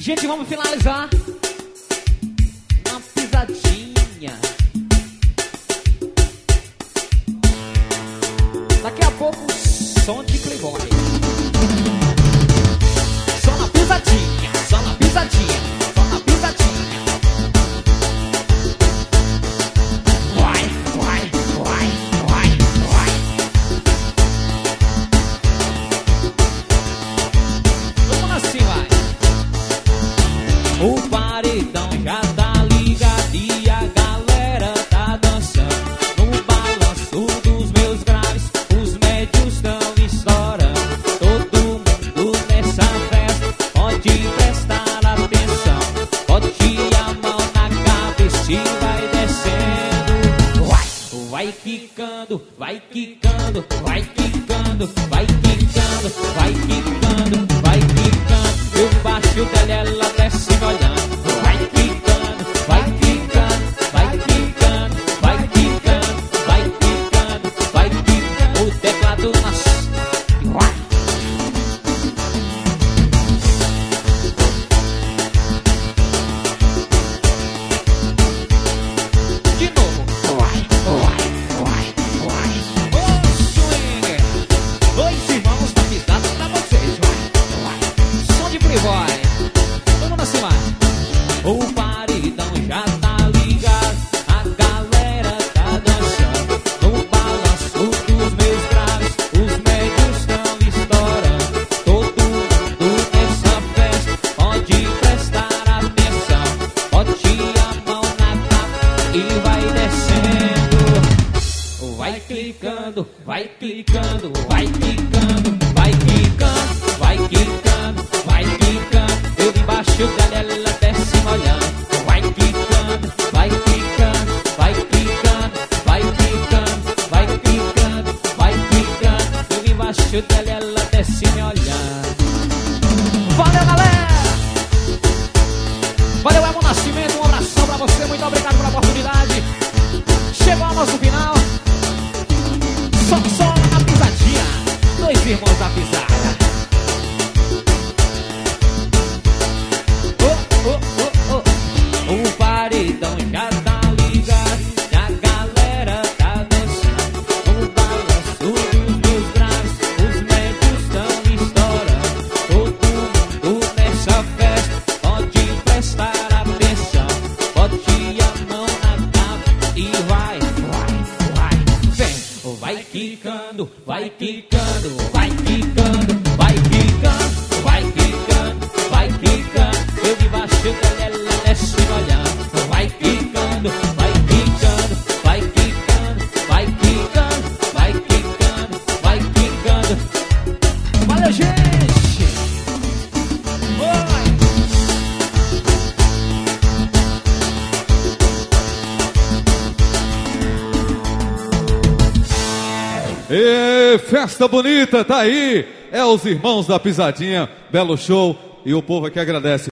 Gente, vamos finalizar na pisadinha. Daqui a pouco, som de Playboy. Só na pisadinha, só na pisadinha, só na pisadinha. Vai, vai, vai, vai, vai. Vamos assim, vai. O paredão já tá ligado e a galera tá dançando. No balanço dos meus graves, os médios tão estourando. Todo mundo nessa festa pode prestar atenção. Bote a mão na cabeça e vai descendo. Vai quicando, vai quicando, vai quicando, vai quicando, vai quicando, vai quicando. Eu baixo dela, ela desce me olhando. Vai quicando, vai quicando, vai quicando, vai quicando, vai quicando, vai quicando. O teclado nasce. De novo. Ô swing, dois irmãos da pisada pra vocês. Som de Playboy. Vamos assim, vai. O paredão já tá ligado, a galera tá dançando. No balanço dos meus graves, os médios tão estourando. Todo mundo nessa festa pode prestar atenção. Bote a mão na capa e vai descendo. Vai clicando, vai clicando, vai quicando, vai quicando, vai quicando, vai quicando. Eu embaixo dela, ela desce me olhando. Vai quicando, vai quicando, vai quicando, vai quicando, vai quicando, vai quicando. Eu embaixo dela, ela desce me olhando. Valeu, galera! Valeu, Elmo Nascimento, um abração pra você, muito obrigado pela oportunidade. Chegou ao nosso final. Só na pisadinha, dois irmãos da pisada. O paredão já tá ligado, e a galera tá dançando. No balanço dos meus graves, os médios tão estourando. Todo mundo nessa festa pode prestar atenção. Bote a mão na capa e vai, vai, vai. Vem, vai quicando, vai quicando, vai quicando, vai quicando, vai quicando, vai quicando. Eu debaixo dela, ela desce me olhando. Vai quicando, vai quicando, vai quicando, vai quicando, vai quicando, vai quicando. Valeu, gente! Oi! E festa bonita, tá aí. É os irmãos da pisadinha, belo show. E o povo aqui agradece.